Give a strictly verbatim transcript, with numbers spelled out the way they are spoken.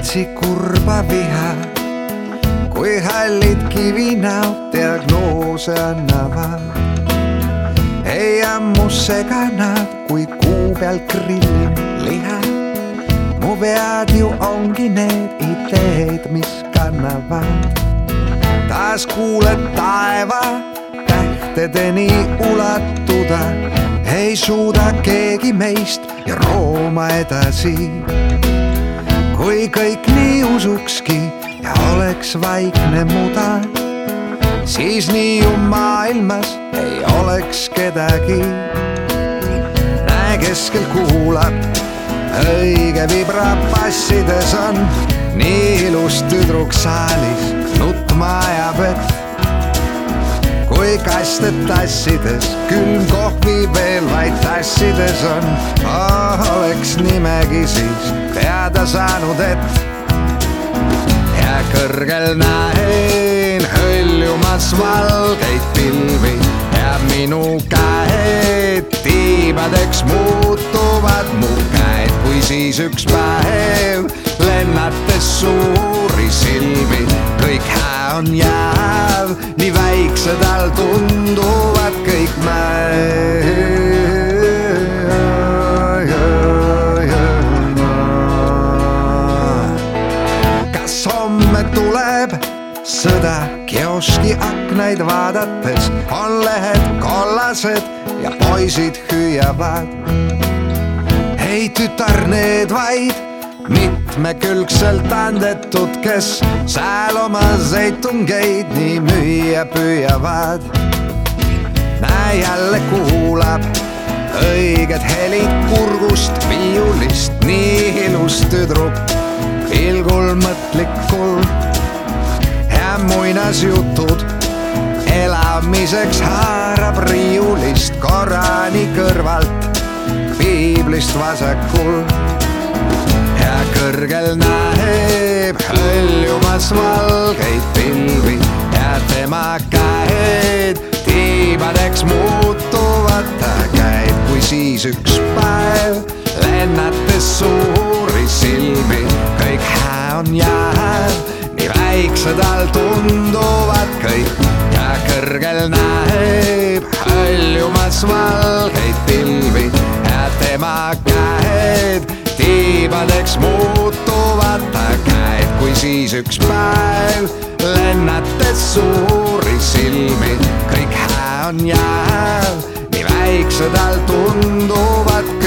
viitsi kurba viha, kui hallid kivinäod diagnoose annavad. Ei ammu seganad, kui kuu peal grillin liha. Mu vead ju ongi need ideed, mis kannavad. Taas kuuled taeva tähtedeni ulatuda. Ei suuda keegi meist ja rooma edasi. Kui kõik nii usukski ja oleks vaikne muda, siis nii ju maailmas ei oleks kedagi. Näe keskel kuulab, õige vibrabassides on nii ilus tüdruk saalis nutma ajab, et kui kasted tassides, külm kohvi veel vaid tassides on, oh, oleks nimegi siis teada saanud, et ja kõrgel näen hõljumas valgeid pilvi ja minu käed tiibadeks muutuvad mu käed, kui siis üks päev lennates suuri silmi, kõik hää on jääv, nii väiksed all tunduvad kõik mäed. Kas homme tuleb sõda kioski aknaid vaadates, on lehed kollased ja poisid hüüavad. Ei tütar need vaid mitmekülgselt andetud, kes sääl oma zeitungeid nii müüa püüavad. Näe jälle kuulab õiged helid kurgust viiulist, nii ilus tüdruk pilgul mõtlikul ja muinasjutud elamiseks haarab riiulist Korani kõrvalt piiblist vasakul. Ja kõrgel näeb hõljumas valgeid pilvi ja tema käed tiibadeks muutuvad ta käed, kui siis üks päev lennates suuri silmi, kõik hää on jääv, nii väiksed all tunduvad kõik. Ja kõrgel näeb hõljumas valgeid pilvi ja tema käed tiibadeks muutuvad ta käed, kui siis üks päev lennates suuri silmi, kõik hää on jääv, nii väiksed all tunduvad